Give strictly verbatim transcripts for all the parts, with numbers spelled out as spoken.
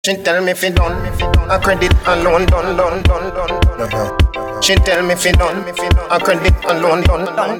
She tell me fi done, a credit alone done, done, done, done. Uh-huh. She tell me fi done, a credit alone done, done.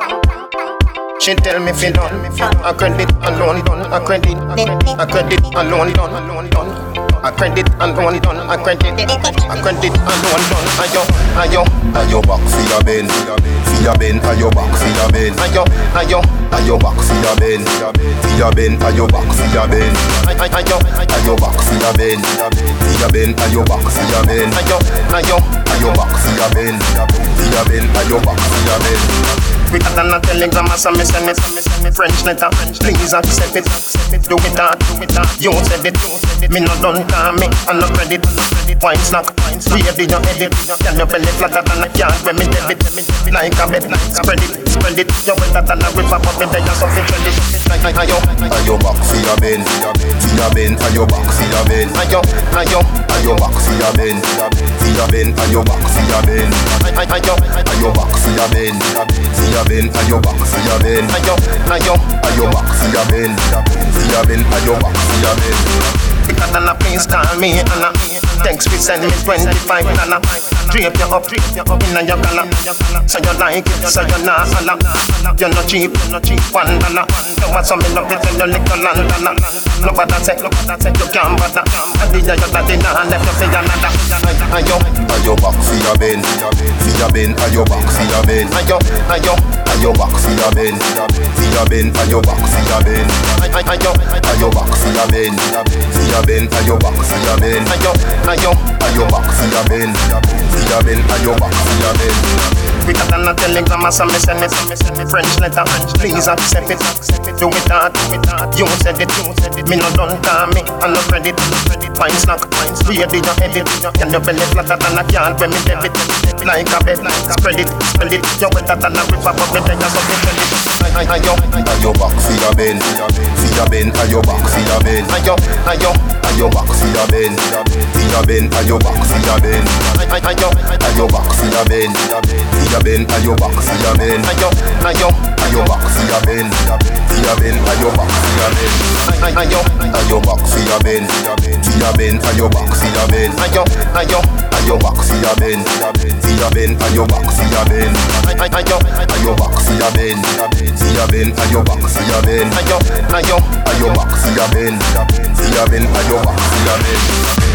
She tell me fi done, a credit alone done, a credit, a credit alone done, alone done. A credit alone done, a credit, a credit alone done. Ayo, ayo, ayo back for your ben, for your ben, ayo back for your ben. Ayo, ayo, ayo back for your ben, for your ben, ayo back for your ben. Ayo, ayo back for your ben, for your ben, ayo back for your ben. Ayo, ayo, ayo back for your ben, for your ben, ayo back for your ben. Quicker than a telegram, as me send it, French letter, please accept it, do it that, do it that. You said it, me no done call me, and no credit, wine snack, ready your edit, can you belly flatter than a yard when me debit, like a bed, spread it, spread it, you wetter than a river, but me there you so fit ready. Ayo, ayo back for your ben, for your ben, ayo back for your ben. Ayo, ayo, ayo back for your ben, for your ben, ayo back for your ben. Ayo, ayo back for your ben, for your ben, ayo back for your ben. Ayo, ayo, ayo back for your ben, for your ben, ayo back for your ben. Quicker than a please call me and a text me send me twenty-five dollar. Drape you up, drape you up in your collar. So you like it, so you not holla. You're not cheap, you're not cheap, one dollar. You want some love it in your little land dollar. Look what I say, look what I say, you can't bother. I did your daddy now and left you for another. Ayo, ayo back for your ben, for your ben, ayo back for your ben. Ayo, ayo, ayo back for your ben, for your ben, ayo back for your ben. Ayo, ayo back for your ben, for your ben, ayo back for your ben. Ayo, ayo, ayo back for your ben, for your ben, ayo back for your ben. Quicker than a telegram, as me send it, French letter, please accept it, do it that, you said it, me no done call me, and no credit, wine snack, ready your edit, can you belly flatter than a yard when me debit, like a bed, spread it, spread it, you wetter than a river, but me there you so fit ready. Ayo, ayo back for your ben, for your ben, ayo back for your ben. Ayo, ayo, ayo back for your ben, for your ben, ayo back for your ben. Ayo, ayo back for your ben, for your ben, ayo back for your ben. Ayo, ayo, ayo back for your ben, for your ben, ayo back for your ben. Ayo, ayo back for your ben, for your ben, ayo back for your ben. Ayo, ayo, ayo back for your ben, for your ben, ayo back for your ben. Ayo, ayo back for your ben, for your ben, ayo back for your ben. Ayo, ayo, ayo back for your ben, for your ben, ayo back for your ben.